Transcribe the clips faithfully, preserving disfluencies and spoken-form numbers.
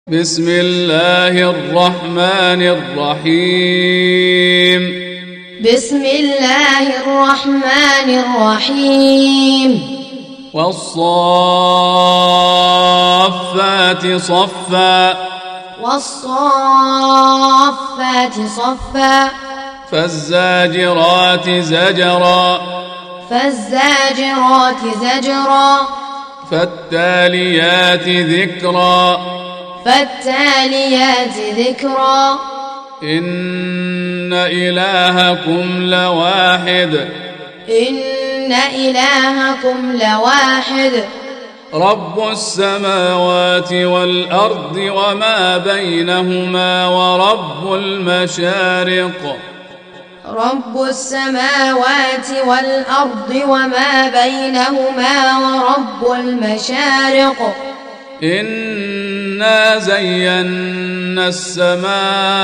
بسم الله الرحمن الرحيم بسم الله الرحمن الرحيم والصافات صفا والصافات صفا فالزاجرات زجرا فالزاجرات زجرا فالتاليات ذكرا فالتاليات ذكرا إن إلهكم لواحد إن إلهكم لواحد رب السماوات والأرض وما بينهما ورب المشارق رب السماوات والأرض وما بينهما ورب المشارق إنا زينا السماء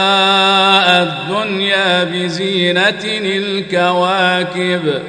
الدنيا بزينة الكواكب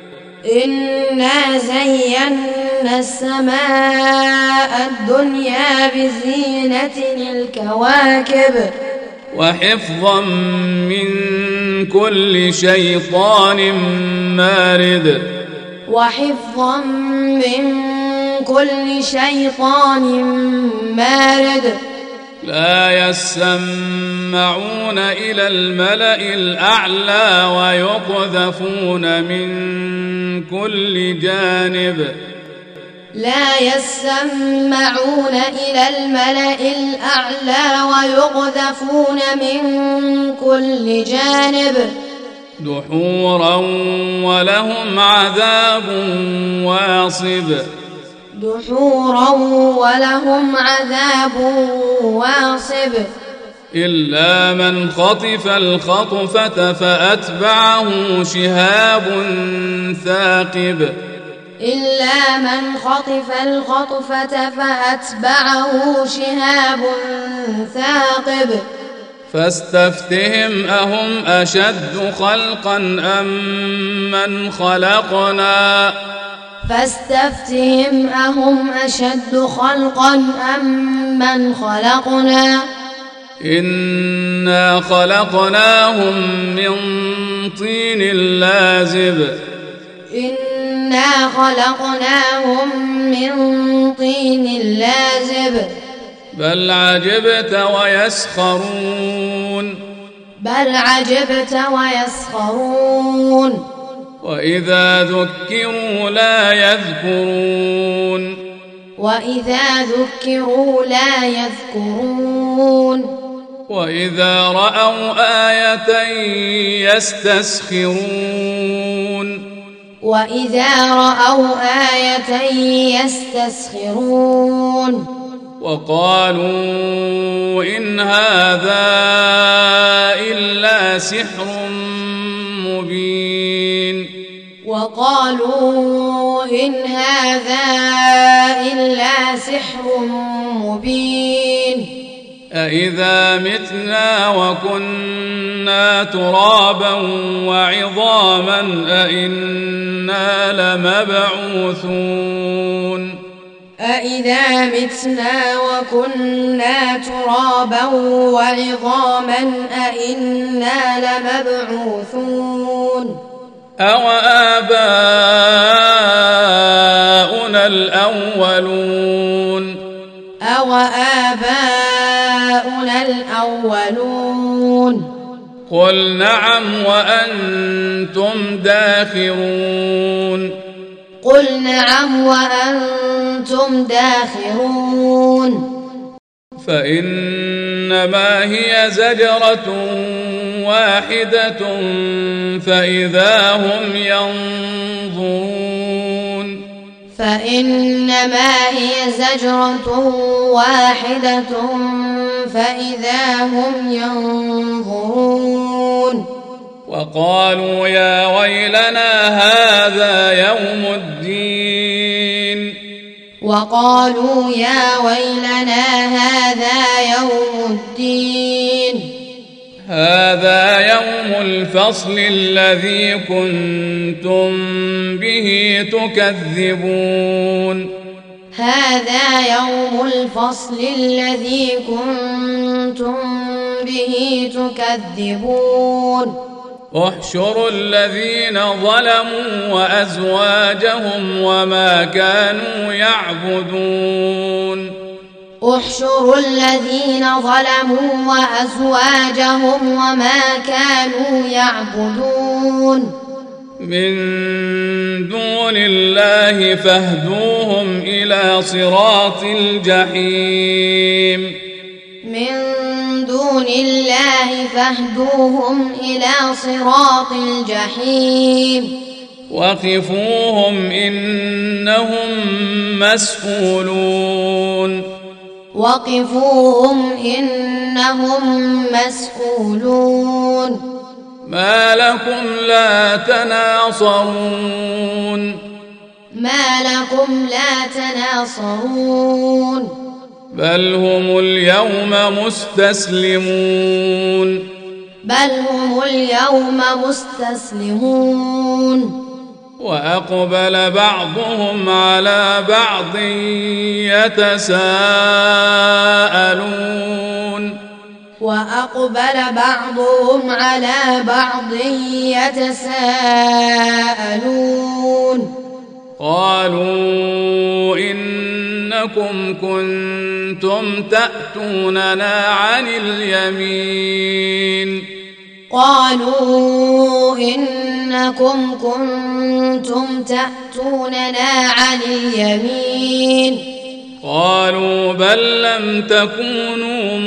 إنا زينا السماء الدنيا بزينة الكواكب وحفظا من كل شيطان مارد وحفظا من كل شيطان مارد لا يسمعون إلى الملأ الأعلى ويقذفون من كل جانب لا يسمعون إلى الملأ الأعلى ويقذفون من كل جانب دحورا ولهم عذاب واصب دحورا ولهم عذاب واصب إلا من خطف الخطفة فأتبعه شهاب ثاقب إلا من خطف الخطفة فأتبعه شهاب ثاقب فاستفتهم أهم أشد خلقا أم من خلقنا فاستفتهم أهم أشد خلقا أم من خلقنا إنا خلقناهم من طين لازب إنا خلقناهم من طين لازب بل عجبت ويسخرون بل عجبت ويسخرون وإذا ذكروا لا يذكرون وإذا ذكروا لا يذكرون وإذا رأوا آية يستسخرون وإذا رأوا آية يستسخرون وقالوا إن هذا إلا سحر مبين وقالوا إن هذا إلا سحر مبين أإذا متنا وكنا ترابا وعظاما أإنا لمبعوثون أإذا متنا وكنا ترابا وعظاما أإنا لمبعوثون أو آباؤنا الأولون أو آباؤنا الأولون قل نعم وأنتم داخرون قل نعم وأنتم داخرون فإنما هي زجرة واحدة فإذا هم ينظرون فإنما هي زجرة واحدة فإذا هم ينظرون وقالوا يا ويلنا هذا يوم الدين وقالوا يا ويلنا هذا يوم الدين هذا يوم الفصل الذي كنتم به تكذبون هذا يوم الفصل الذي كنتم به تكذبون احشروا الذين ظلموا وأزواجهم وما كانوا يعبدون احشروا الذين ظلموا وأزواجهم وما كانوا يعبدون من دون الله فاهدوهم إلى صراط الجحيم من دون الله فاهدوهم إلى صراط الجحيم وقفوهم إنهم مسؤولون وقفوهم إنهم مسؤولون ما لكم لا تناصرون ما لكم لا تناصرون بل هم اليوم مستسلمون بل هم اليوم مستسلمون وأقبل بعضهم على بعض يتساءلون وأقبل بعضهم على بعض يتساءلون قالوا إنكم كنتم تأتوننا عن اليمين قالوا إنكم كنتم تأتوننا عن اليمين قالوا بل لم تكونوا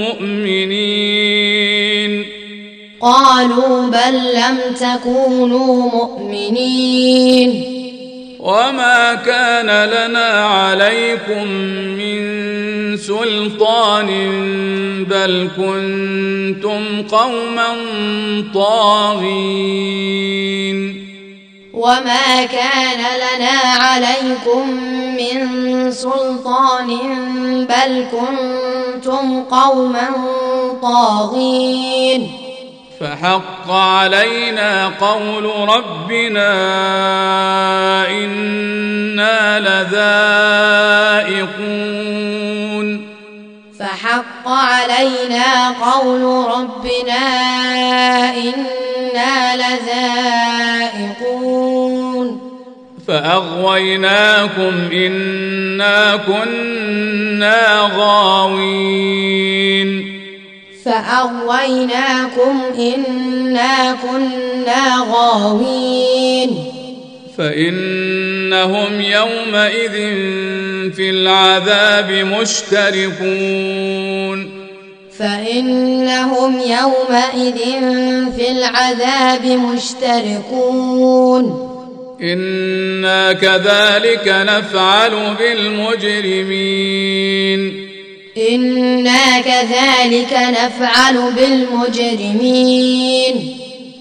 مؤمنين قالوا بل لم تكونوا مؤمنين وما كان لنا عليكم من سلطان بل كنتم قوما طاغين وما كان لنا عليكم من سلطان بل كنتم قوما طاغين فحق علينا قول ربنا إنا لذائقون فحق علينا قول ربنا إنا لذائقون فأغويناكم إنا كنا غاوين فأغويناكم إنا كنا غاوين فإنهم يومئذ في العذاب مشتركون فإنهم يومئذ في العذاب مشتركون إنا كذلك نفعل بالمجرمين إنا كذلك نفعل بالمجرمين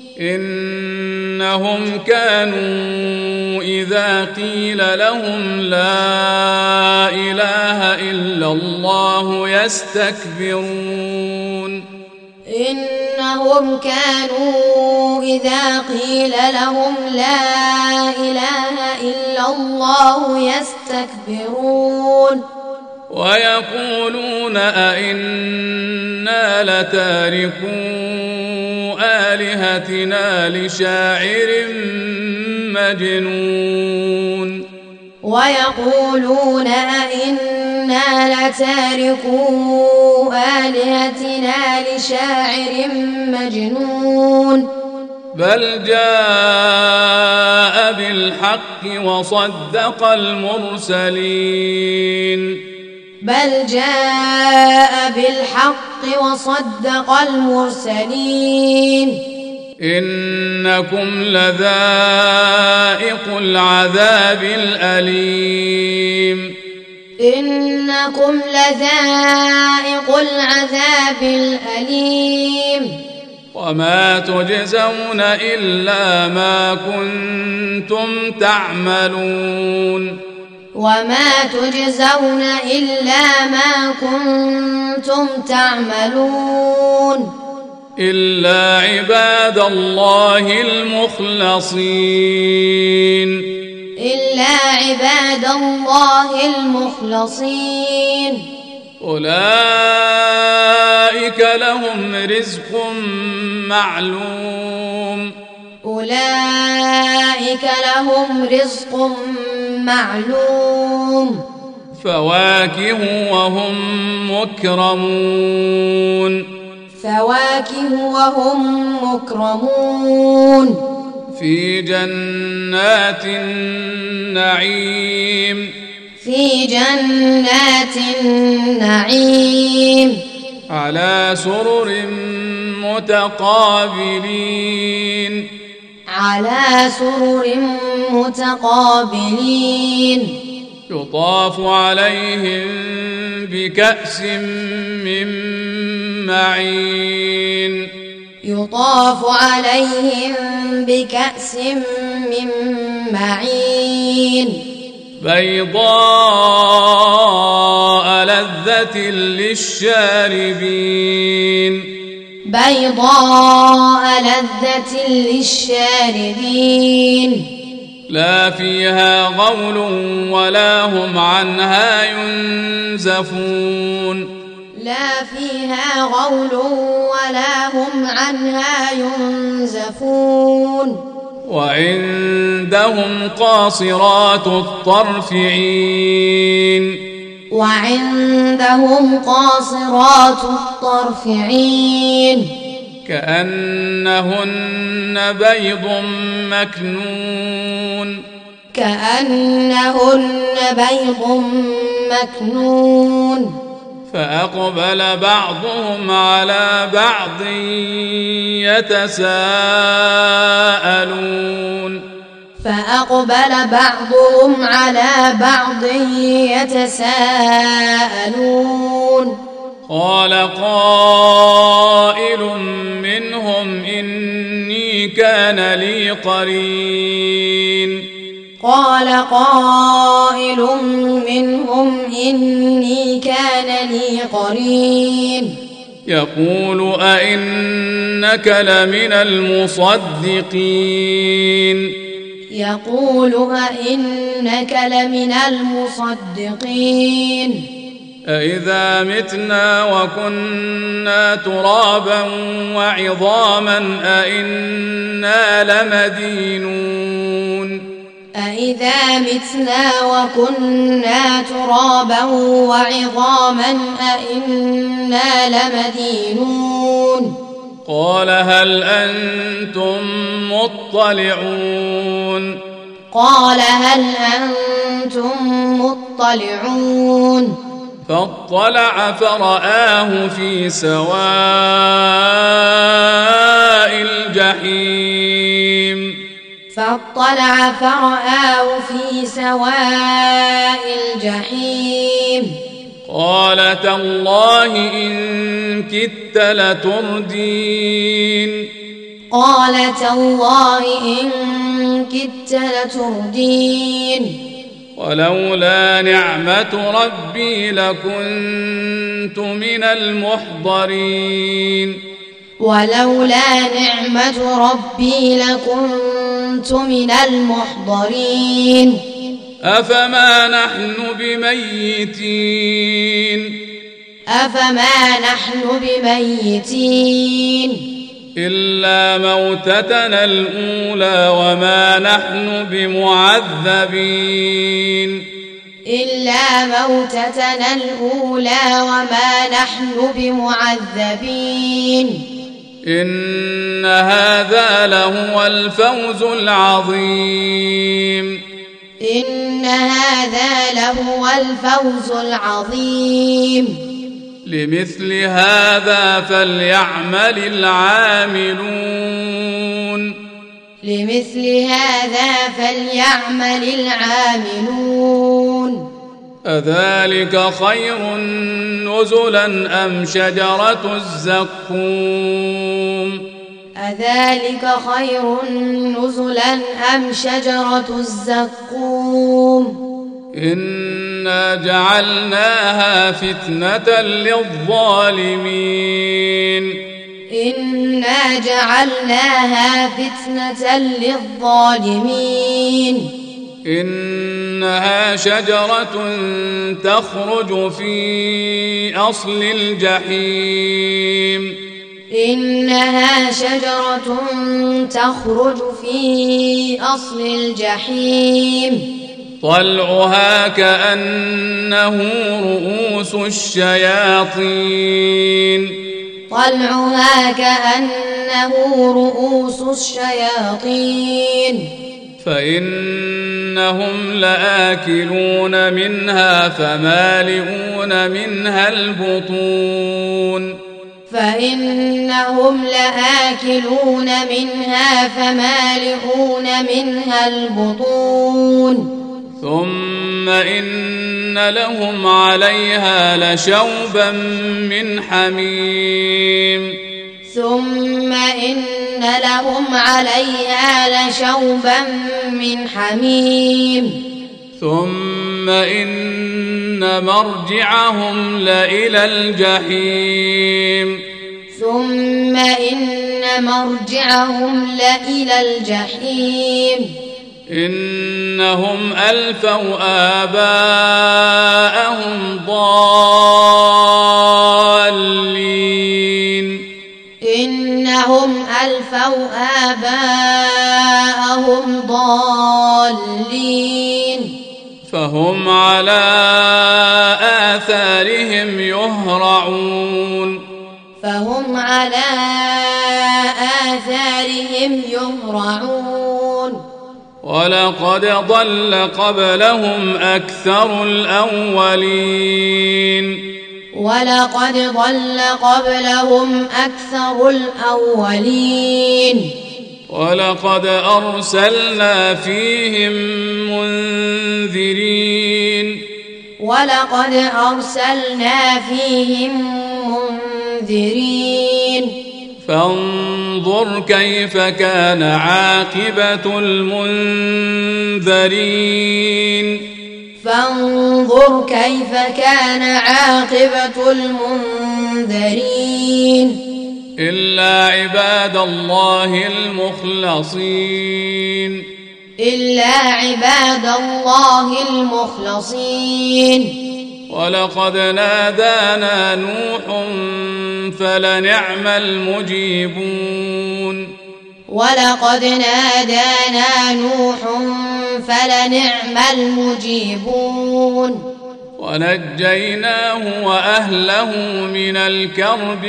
إنهم كانوا إذا قيل لهم لا إله إلا الله يستكبرون إنهم كانوا إذا قيل لهم لا إله إلا الله يستكبرون ويقولون أئنا لتاركو آلهتنا لشاعر مجنون ويقولون أئنا لتاركو آلهتنا لشاعر مجنون بل جاء بالحق وصدق المرسلين بل جاء بالحق وصدق المرسلين إنكم لذائق العذاب الأليم إنكم لذائق العذاب الأليم وما تجزون إلا ما كنتم تعملون وما تجزون إلا ما كنتم تعملون إلا عباد الله المخلصين إلا عباد الله المخلصين أولئك لهم رزق معلوم أولئك لهم رزق معلوم فواكه وهم مكرمون فواكه وهم مكرمون في جنات النعيم في جنات النعيم على سرر متقابلين على سرر متقابلين يطاف عليهم بكأس من معين يطاف عليهم بكأس من معين بيضاء لذة للشاربين بيضاء لذة للشاربين لا فيها غول ولا هم عنها ينزفون لا فيها غول ولا هم عنها ينزفون وعندهم قاصرات الطرف عين وعندهم قاصرات الطرف عين كأنهن بيض مكنون كأنهن بيض مكنون فأقبل بعضهم على بعض يتساءلون فأقبل بعضهم على بعض يتساءلون قال قائل منهم إني كان لي قرين قال قائل منهم إني كان لي قرين يقول أئنك لمن المصدقين يقول أئنك لمن المصدقين أإذا متنا وكنا ترابا وعظاما أئنا لمدينون أإذا متنا وكنا ترابا وعظاما أئنا لمدينون قال هل أنتم مطلعون قال هل أنتم مطلعون فاطلع فرآه في سواء الجحيم فاطلع فرآه في سواء الجحيم قال تالله إن كدت لتردين قال تالله إن كدت لتردين ولولا نعمة ربي لكنت من المحضرين ولولا نعمة ربي لكنت من المحضرين أفما نحن بميتين أفما نحن بميتين إلا موتتنا الأولى وما نحن بمعذبين إلا موتتنا الأولى وما نحن بمعذبين إن هذا لهو الفوز العظيم إن هذا لهو الفوز العظيم لمثل هذا فليعمل العاملون لمثل هذا فليعمل العاملون أذلك خير نزلا أم شجرة الزقوم أذلك خير نزلا أم شجرة الزقوم إنا جعلناها فتنة للظالمين إنا جعلناها فتنة للظالمين إنها شجرة تخرج في أصل الجحيم إنها شجرة تخرج في أصل الجحيم طلعها كأنه رؤوس الشياطين طلعها كأنه رؤوس الشياطين فإنهم لآكلون منها فمالئون منها البطون فإنهم لآكلون منها فمالئون منها البطون ثم إن لهم عليها لشوبا من حميم ثم إن لهم عليها لشوبا من حميم ثم إن مرجعهم لإلى الجحيم ثم إن مرجعهم لإلى الجحيم إنهم ألفوا آباءهم ضالين إنهم ألفوا آباءهم ضالين فهم على آثارهم يهرعون فهم على آثارهم يهرعون ولقد ضل قبلهم أكثر الأولين ولقد ضل قبلهم أكثر الأولين ولقد أرسلنا فيهم منذرين ولقد أرسلنا فيهم منذرين فانظر كيف كان عاقبة المنذرين فانظر كيف كان عاقبة المنذرين إلا عباد الله المخلصين إلا عباد الله المخلصين ولقد نادانا نوح فلنعم المجيبون ولقد نادانا نوح فلنعم المجيبون ونجيناه وأهله من الكرب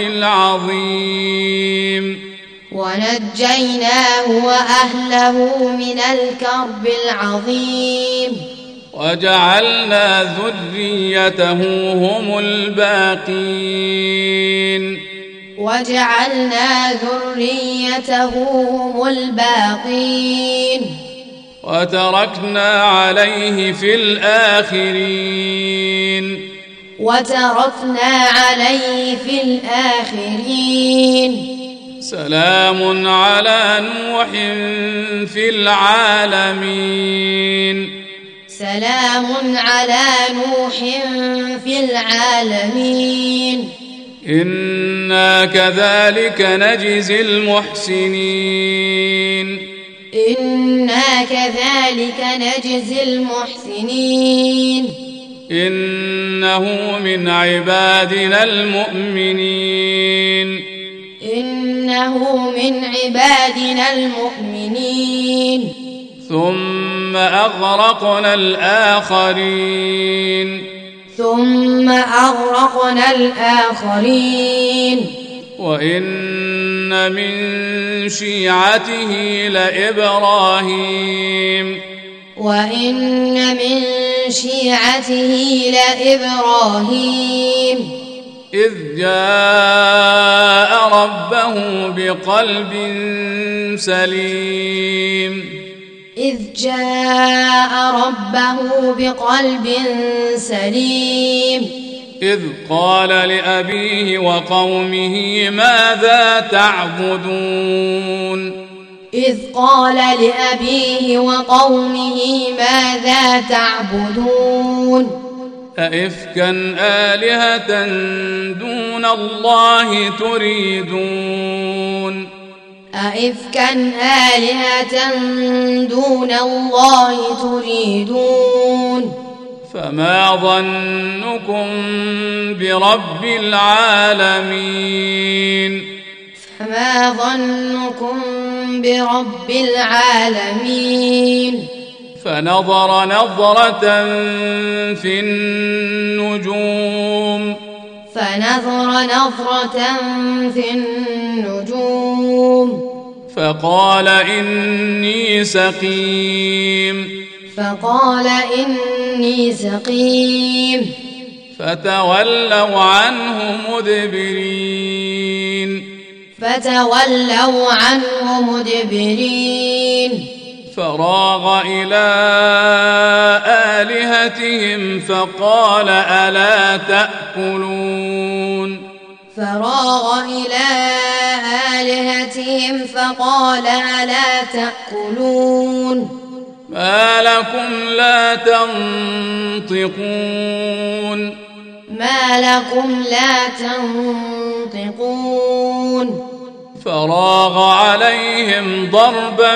العظيم ونجيناه وأهله من الكرب العظيم وجعلنا ذريته هم الباقين وجعلنا ذريته هم الباقين وتركنا عليه في الآخرين وتركنا عليه في الآخرين سلام على نوح في العالمين سلام على نوح في العالمين إنا كذلك نجزي المحسنين إنا كذلك نجزي المحسنين إنه من عبادنا المؤمنين إنه من عبادنا المؤمنين ثم أغرقنا الآخرين ثم أغرقنا الآخرين وإن من شيعته لإبراهيم وإن من شيعته لإبراهيم إذ جاء ربه بقلب سليم إذ جاء ربه بقلب سليم إذ قال لأبيه وقومه ماذا تعبدون إذ قال لأبيه وقومه ماذا تعبدون أئفكا آلهة دون الله تريدون أئفكا آلهة دون الله تريدون فما ظنكم برب العالمين فما ظنكم برب العالمين فنظر نظرة في النجوم فنظر نظرة في النجوم فقال إني سقيم فقال إني سقيم فتولوا عنه مدبرين فتولوا عنه مدبرين فراغ إلى آلهتهم فقال ألا تأكلون فراغ إلى آلهتهم فقال ألا تأكلون ما لكم لا تنطقون ما لكم لا تنطقون فراغ عليهم ضربا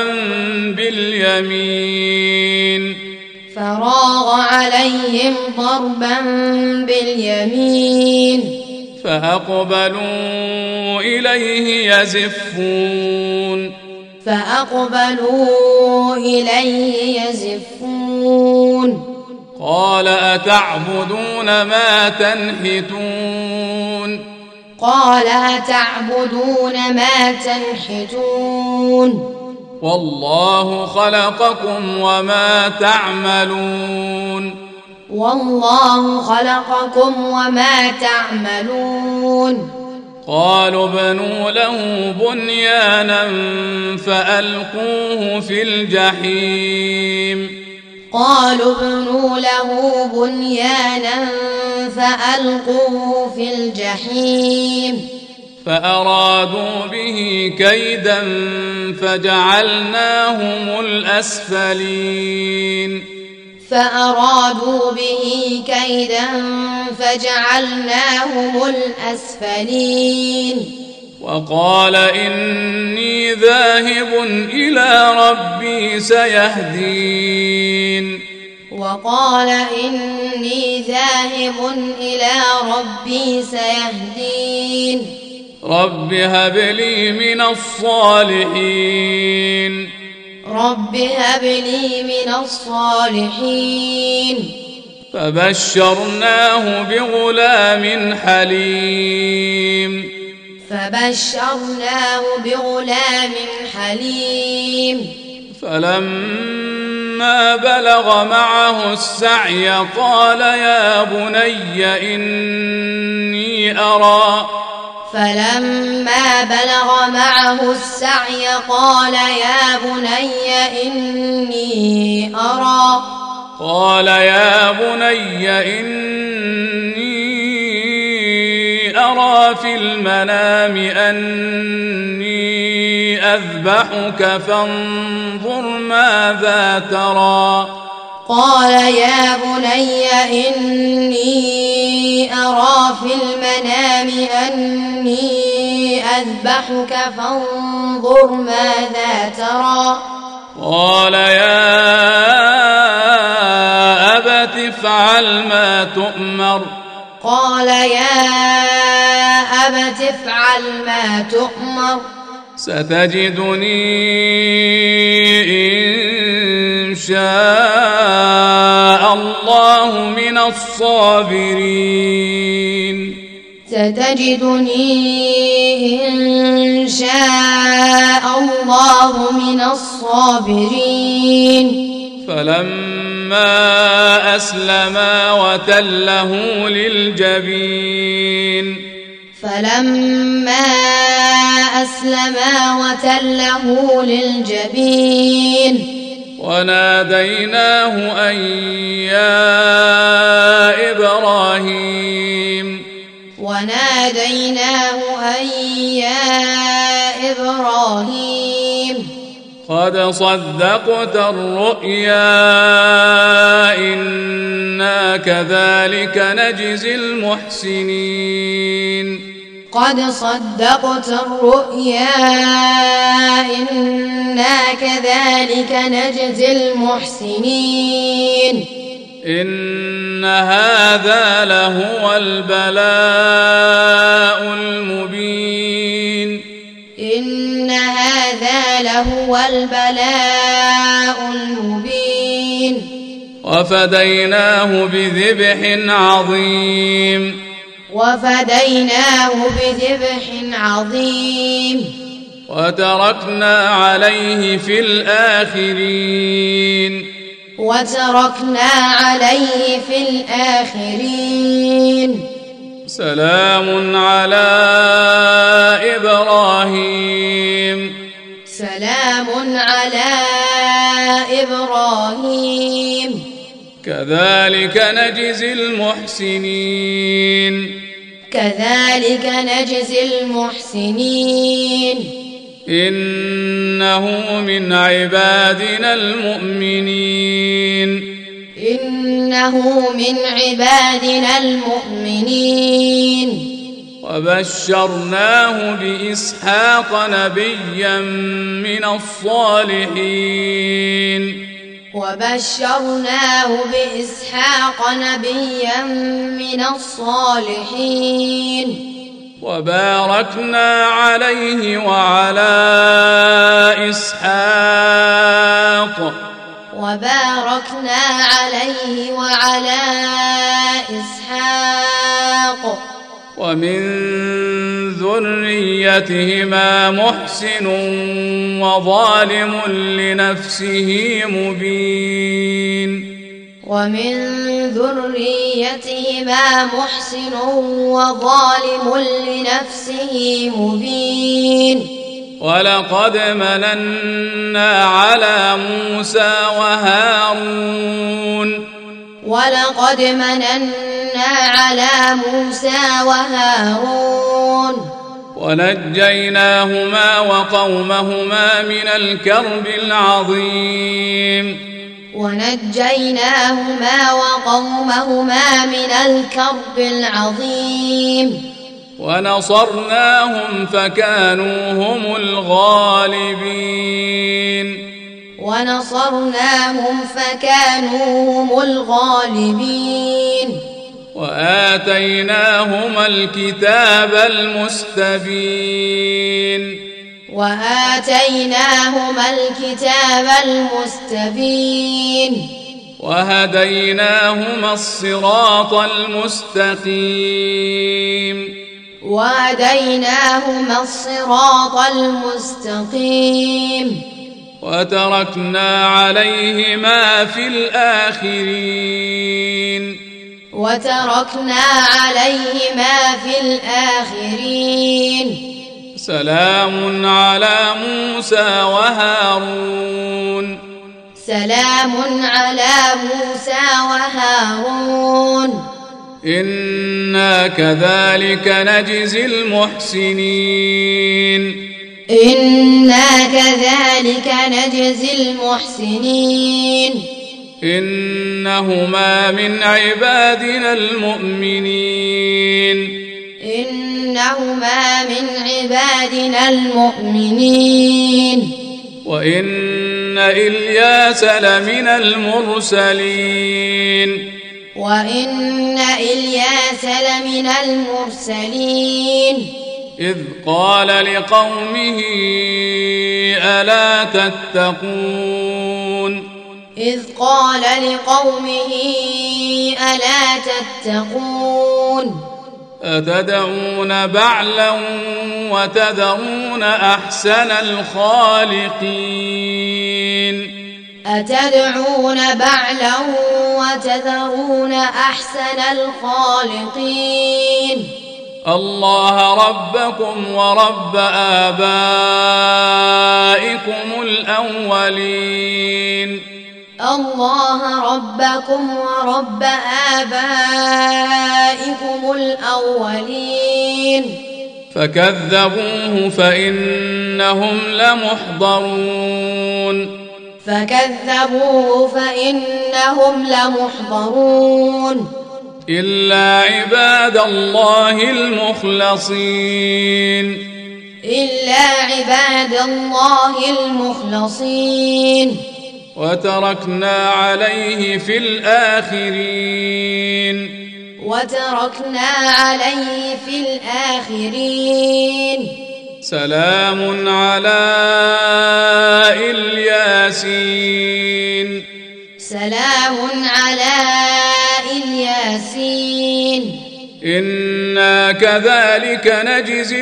باليمين فراغ عليهم ضربا باليمين فأقبلوا إليه يزفون فأقبلوا إليه يزفون قال أتعبدون ما تنحتون قال أتعبدون ما تنحتون والله خلقكم وما تعملون والله خلقكم وما تعملون قالوا ابنوا له بنيانا فألقوه في الجحيم قالوا ابنوا له بنيانا فألقوه في الجحيم فأرادوا به كيدا فجعلناهم الأسفلين فأرادوا به كيدا فجعلناهم الأسفلين وقال إني ذاهب إلى ربي سيهدين وقال إني ذاهب إلى ربي سيهدين رب هب لي من الصالحين رب هب لي من الصالحين فبشرناه بغلام حليم فبشرناه بغلام حليم فلما بلغ معه السعي قال يا بني إني أرى فلما بلغ معه السعي قال يا بني إني أرى قال يا بني إني أرى في المنام أني أذبحك فانظر ماذا ترى قال يا بني إني أرى في المنام أني أذبحك فانظر ماذا ترى قال يا أبت افعل ما تؤمر قال يا أبت افعل ما تؤمر ستجدني إن شاء الله من الصابرين ستجدني إن شاء الله من الصابرين فلما أسلما وتله للجبين فلما أسلما وتله للجبين وناديناه أن يا إبراهيم وناديناه أن يا إبراهيم قد صدقت الرؤيا إنا كذلك نجزي المحسنين قد صدقت الرؤيا إنا كذلك نجزي المحسنين إن هذا لهو البلاء المبين إن هذا لهو البلاء المبين وفديناه بذبح عظيم وفديناه بذبح عظيم وتركنا عليه في الآخرين وتركنا عليه في الآخرين سلام على إبراهيم سلام على إبراهيم كذلك نجزي المحسنين كذلك نجزي المحسنين إنه من عبادنا المؤمنين إنه من عبادنا المؤمنين وبشرناه بإسحاق نبيا من الصالحين وبشرناه بإسحاق نبيا من الصالحين وباركنا عليه وعلى إسحاق وباركنا عليه وعلى إسحاق ومن ذريتهما محسن وظالم لنفسه مبين ومن ذريتهما محسن وظالم لنفسه مبين ولقد مننا على موسى وهارون ولقد مننا على موسى وهارون ونجيناهما وقومهما من الكرب العظيم ونجيناهما وقومهما من الكرب العظيم ونصرناهم فكانوا هم الغالبين ونصرناهم فكانوا هم الغالبين وآتيناهما الكتاب المستبين وآتيناهما الكتاب المستبين وهديناهما الصراط المستقيم وهديناهما الصراط المستقيم وتركنا عليهما في الآخرين وتركنا عليهما في الآخرين سلام على موسى وهارون سلام على موسى وهارون إنا كذلك نجزي المحسنين إنا كذلك نجزي المحسنين إنهما من عبادنا المؤمنين إنهما من عبادنا المؤمنين وإن إلياس لمن المرسلين وإن إلياس لمن المرسلين إذ قال لقومه ألا تتقون إذ قال لقومه ألا تتقون أتدعون بعلا وتذرون أحسن الخالقين أتدعون بعلا وتذرون أحسن الخالقين الله ربكم ورب آبائكم الأولين الله ربكم ورب آبائكم الأولين فكذبوه فإنهم لمحضرون فكذبوه فإنهم لمحضرون إلا عباد الله المخلصين إلا عباد الله المخلصين وتركنا عليه في الآخرين وتركنا عليه في الآخرين سلام على الياسين سلام على الياسين إنا كذلك نجزي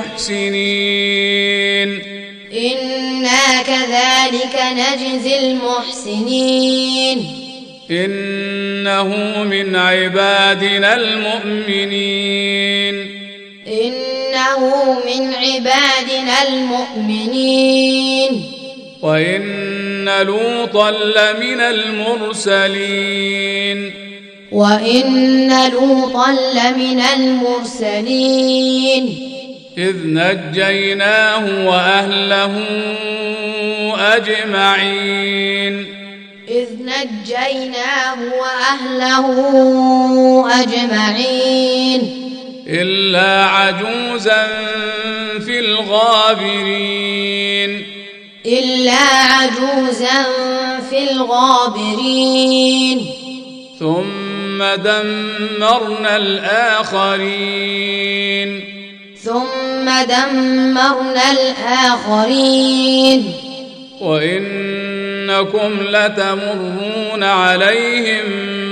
المحسنين إنا كذلك نجزي المحسنين إنه من عبادنا المؤمنين إنه من عبادنا المؤمنين وإن لوطا لمن المرسلين وإن لوطا لمن المرسلين إذ نجيناه وأهله أجمعين إذ نجيناه وأهله أجمعين إلا عجوزا في الغابرين إلا عجوزا في الغابرين ثم دمرنا الآخرين ثم دمرنا الآخرين وإنكم لتمرون عليهم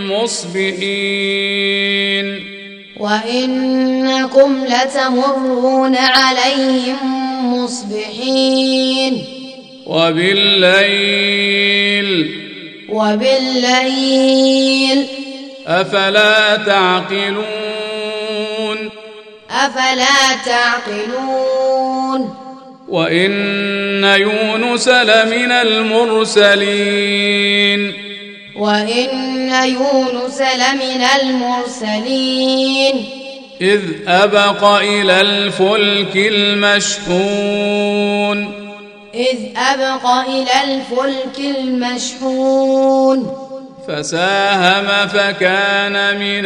مصبحين وإنكم لتمرون عليهم مصبحين وبالليل وبالليل أفلا تعقلون أفلا تعقلون وإن يونس لمن المرسلين وإن يونس لمن المرسلين إذ أبق إلى الفلك المشحون إذ أبق إلى الفلك المشحون فساهم فكان من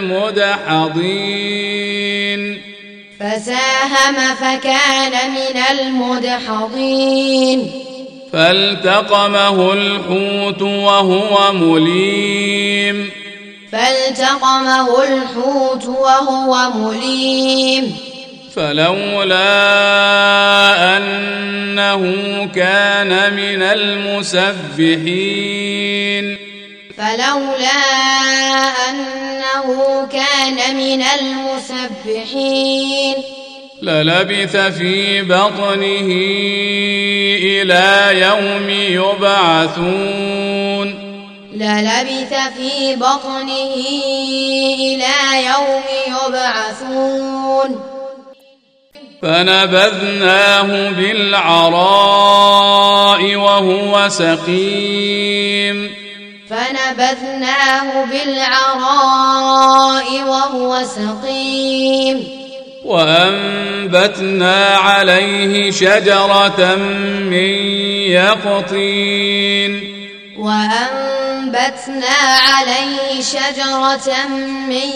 المدحضين فساهم فكان من المدحضين فالتقمه الحوت وهو مليم فالتقمه الحوت وهو مليم فلولا أنه كان من المسبحين فلولا أنه كان من المسبحين للبث في بطنه إلى يوم يبعثون للبث في بطنه إلى يوم يبعثون فنبذناه بالعراء وهو سقيم فنبذناه بالعراء وهو سقيم وأنبتنا عليه شجرة من يقطين وأنبتنا عليه شجرة من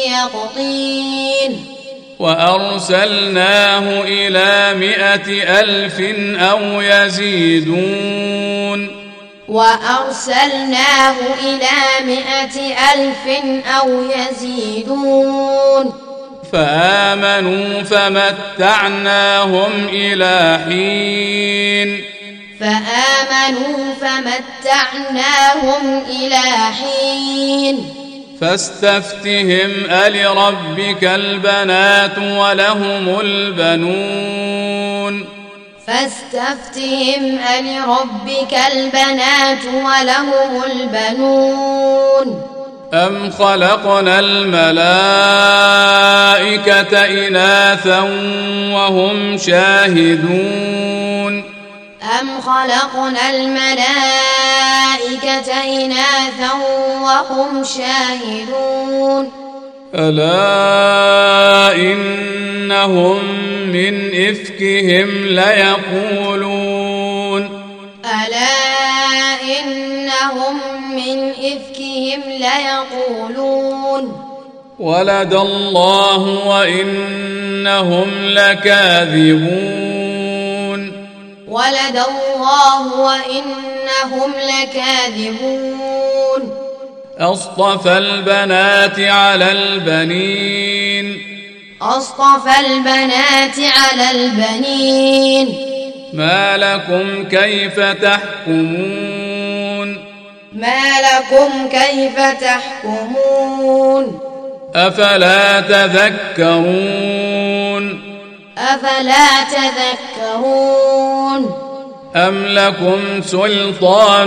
يقطين وأرسلناه إلى مائة ألف أو يزيدون وأرسلناه إلى مائة ألف أو يزيدون فآمنوا فمتعناهم إلى حين فآمنوا فمتعناهم إلى حين فاستفتهم ألربك البنات ولهم البنون فاستفتهم ألربك البنات ولهم البنون أم خلقنا الملائكة إناثا وهم شاهدون أم خلقنا الملائكة إناثا وهم شاهدون ألا إنهم من إفكهم ليقولون ألا إنهم من إفكهم ليقولون ولد الله وإنهم لكاذبون ولد الله وإنهم لكاذبون أصطفى البنات على البنين أصطفى البنات على البنين ما لكم كيف تحكمون ما لكم كيف تحكمون أفلا تذكرون أفلا تذكرون أم لكم سلطان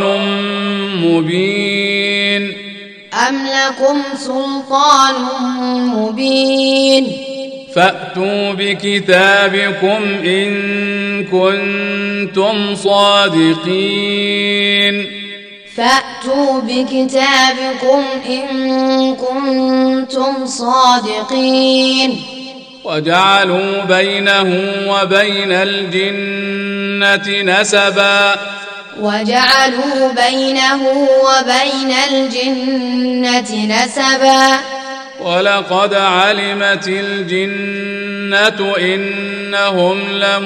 مبين أم لكم سلطان مبين فأتوا بكتابكم إن كنتم صادقين فأتوا بكتابكم إن كنتم صادقين وجعلوا بينه وبين الجنة نسبا وجعلوا بينه وبين الجنة نسبا ولقد علمت الجنة إنهم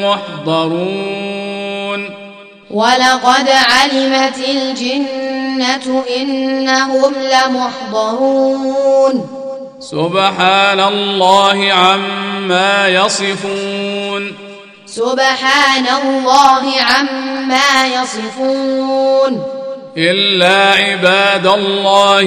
لمحضرون ولقد علمت الجنة إنهم لمحضرون سبحان الله عما يصفون سبحان الله عما يصفون إلا عباد الله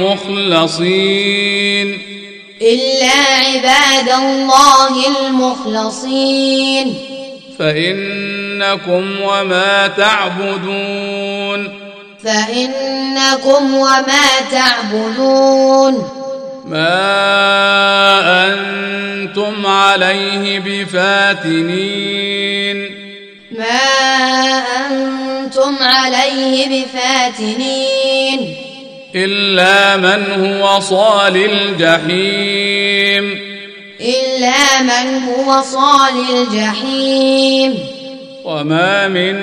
المخلصين إلا عباد الله المخلصين فإنكم وما تعبدون فإنكم وما تعبدون ما أنتم عليه بفاتنين ما أنتم عليه بفاتنين إلا من هو صال الجحيم إلا من هو صال الجحيم وما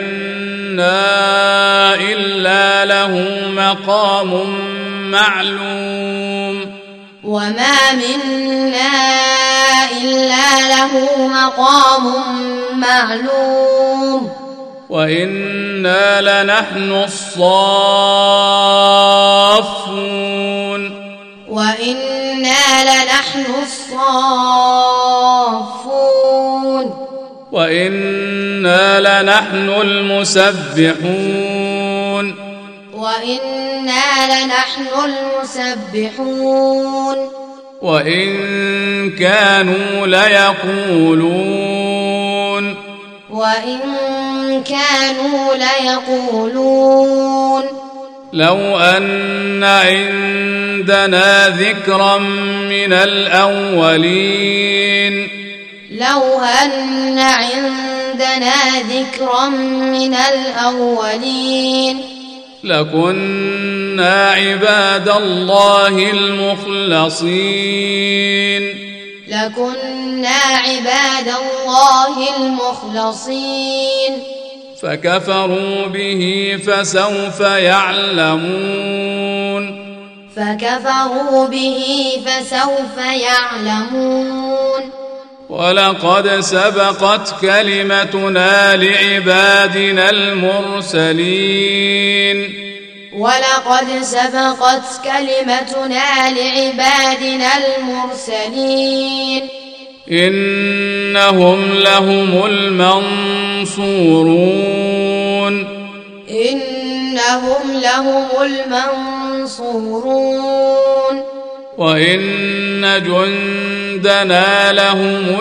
منا إلا له مقام معلوم وما منا إلا له مقام معلوم وإنا لنحن الصافون وإنا لنحن الصافون وإنا لنحن المسبحون وإنا لنحن المسبحون وإن كانوا ليقولون وإن كانوا ليقولون لو أن عندنا ذكرا من الأولين لو أن عندنا ذكرا من الأولين لكنا عباد الله المخلصين لكنا عباد الله المخلصين فكفروا به فسوف يعلمون فكفروا به فسوف يعلمون ولقد سبقت كلمتنا لعبادنا المرسلين ولقد سبقت كلمتنا لعبادنا المرسلين إنهم لهم المنصورون إنهم لهم المنصورون وإن جندنا لهم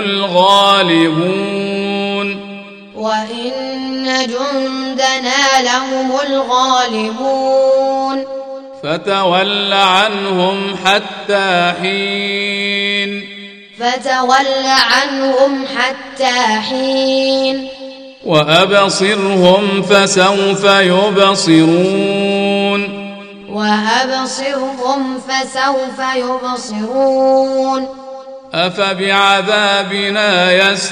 الغالبون وإن جندنا لهم الغالبون فتول عنهم حتى حين فتول عنهم حتى حين وأبصرهم فسوف يبصرون وأبصرهم فسوف يبصرون أفبعذابنا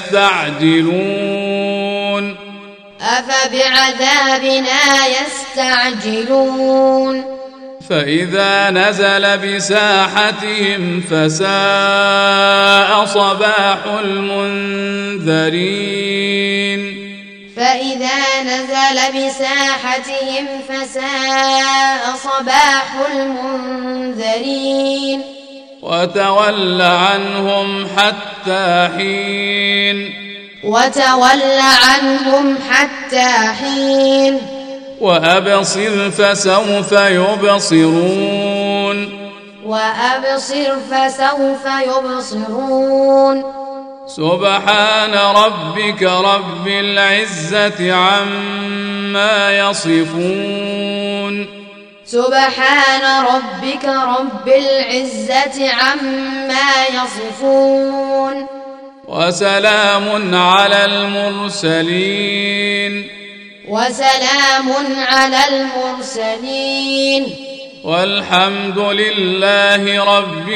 يستعجلون أفبعذابنا يستعجلون فإذا نزل بساحتهم فساء صباح المنذرين فإذا نزل بساحتهم فساء صباح المنذرين وتول عنهم حتى حين وتول عنهم حتى حين وأبصر فسوف يبصرون وأبصر فسوف يبصرون سبحان ربك رب العزة عما يصفون سبحان ربك رب العزة عما يصفون وسلام على المرسلين وسلام على المرسلين والحمد لله رب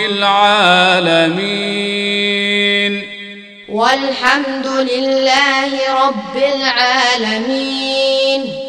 العالمين والحمد لله رب العالمين